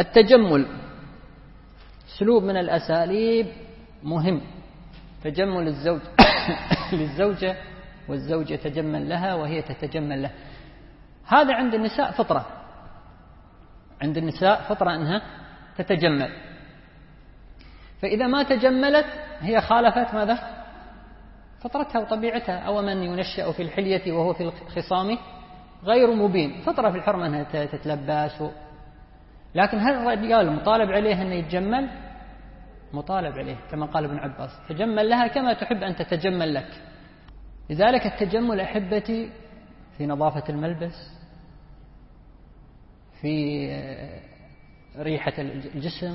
التجمل أسلوب من الأساليب مهم. تجمل الزوج للزوجة والزوج يتجمل لها وهي تتجمل له. هذا عند النساء فطرة، عند النساء فطرة أنها تتجمل. فإذا ما تجملت هي خالفت ماذا؟ فطرتها وطبيعتها. أو من ينشأ في الحلية وهو في الخصام غير مبين، فطرة في الحرمة أنها تتلبس لكن هل الرجال مطالب عليه أن يتجمل؟ مطالب عليه، كما قال ابن عباس: تجمل لها كما تحب أن تتجمل لك. لذلك التجمل أحبتي في نظافة الملبس، في ريحة الجسم.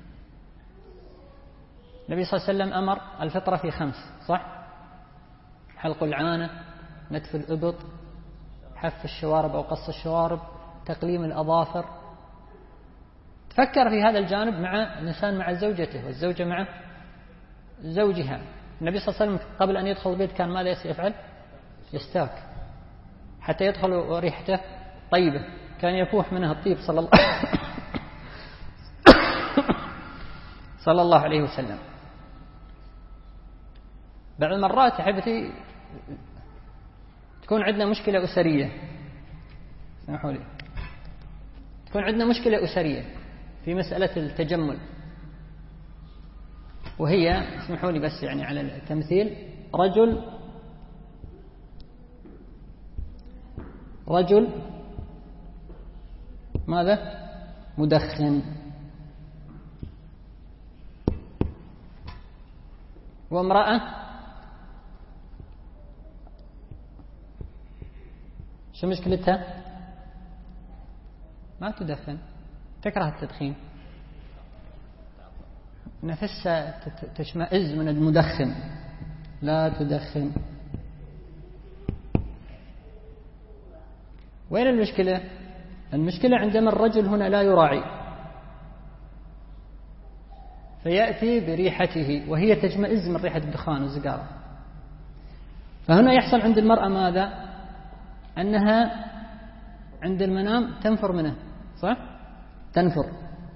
النبي صلى الله عليه وسلم أمر الفطرة في 5، صح؟ حلق العانة، نتف الإبط، حف الشوارب أو قص الشوارب، تقليم الأظافر. تفكر في هذا الجانب مع الإنسان مع زوجته والزوجة مع زوجها. النبي صلى الله عليه وسلم قبل أن يدخل البيت كان ماذا يفعل؟ يستاك حتى يدخل ريحته طيبة، كان يفوح منها الطيب صلى الله عليه وسلم. بعض المرات أحبتي تكون عندنا مشكلة أسرية، اسمحوا لي، تكون عندنا مشكلة أسرية في مسألة التجمل، وهي اسمحوا لي بس يعني على التمثيل: رجل ماذا؟ مدخن، وامرأة شو مشكلتها؟ ما تدخن، تكره التدخين، نفسها تشمئز من المدخن، لا تدخن. وين المشكلة؟ المشكلة عندما الرجل هنا لا يراعي فيأتي بريحته وهي تشمئز من ريحة الدخان والسيجارة. فهنا يحصل عند المرأة ماذا؟ أنها عند المنام تنفر منه، صح؟ تنفر.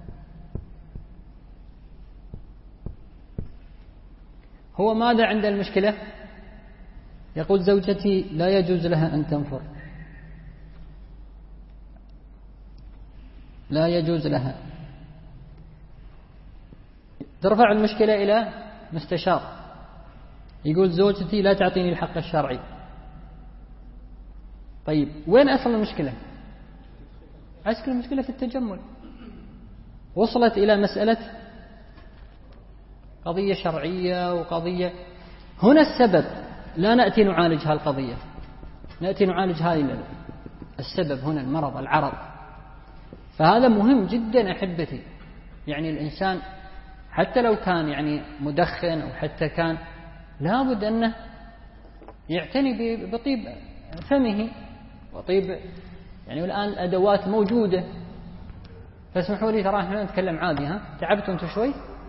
هو ماذا عند المشكلة؟ يقول: زوجتي لا يجوز لها أن تنفر، لا يجوز لها. ترفع المشكلة إلى مستشار، يقول: زوجتي لا تعطيني الحق الشرعي. طيب وين أصل المشكلة؟ أصل المشكلة في التجمل. وصلت إلى مسألة قضية شرعية وقضية. هنا السبب، لا نأتي نعالج هالقضية، نأتي نعالج هذه السبب هنا، المرض، العرض. فهذا مهم جدا أحبتي. يعني الإنسان حتى لو كان يعني مدخن أو حتى كان، لابد أنه يعتني بطيب فمه وطيب. يعني الآن الأدوات موجودة، فاسمحوا لي ترى احنا نتكلم عادي. تعبتوا انتم شوي؟